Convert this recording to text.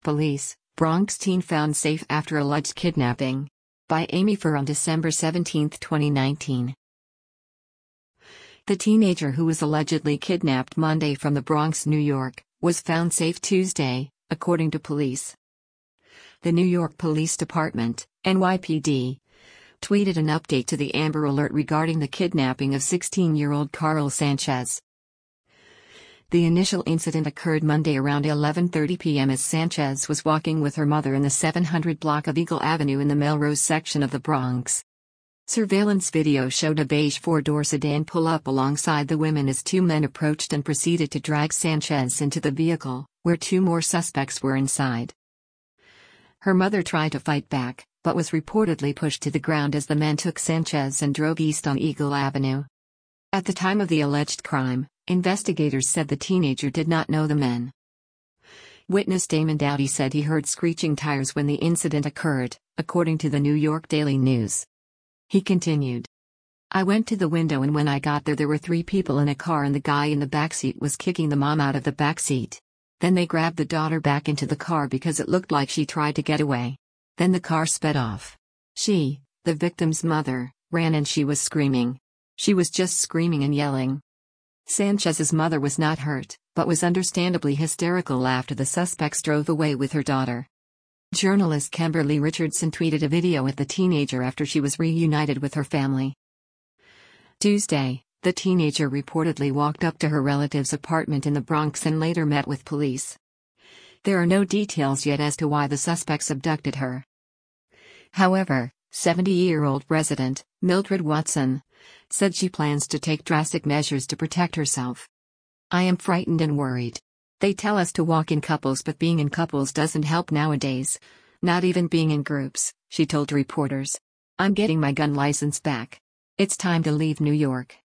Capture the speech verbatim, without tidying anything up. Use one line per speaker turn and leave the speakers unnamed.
Police, Bronx teen found safe after alleged kidnapping. By Amy Furr on December seventeenth, twenty nineteen. The teenager who was allegedly kidnapped Monday from the Bronx, New York, was found safe Tuesday, according to police. The New York Police Department, N Y P D, tweeted an update to the Amber Alert regarding the kidnapping of sixteen-year-old Carl Sanchez. The initial incident occurred Monday around eleven thirty p m as Sanchez was walking with her mother in the seven hundred block of Eagle Avenue in the Melrose section of the Bronx. Surveillance video showed a beige four-door sedan pull up alongside the women as two men approached and proceeded to drag Sanchez into the vehicle, where two more suspects were inside. Her mother tried to fight back, but was reportedly pushed to the ground as the men took Sanchez and drove east on Eagle Avenue. At the time of the alleged crime, investigators said the teenager did not know the men. Witness Damon Dowdy said he heard screeching tires when the incident occurred, according to the New York Daily News. He continued, "I went to the window and when I got there there were three people in a car and the guy in the backseat was kicking the mom out of the backseat. Then they grabbed the daughter back into the car because it looked like she tried to get away. Then the car sped off. She, the victim's mother, ran and she was screaming. She was just screaming and yelling." Sanchez's mother was not hurt, but was understandably hysterical after the suspects drove away with her daughter. Journalist Kimberly Richardson tweeted a video of the teenager after she was reunited with her family. Tuesday, the teenager reportedly walked up to her relative's apartment in the Bronx and later met with police. There are no details yet as to why the suspects abducted her. However, seventy-year-old resident, Mildred Watson, said she plans to take drastic measures to protect herself. "I am frightened and worried. They tell us to walk in couples, but being in couples doesn't help nowadays. Not even being in groups," she told reporters. "I'm getting my gun license back. It's time to leave New York."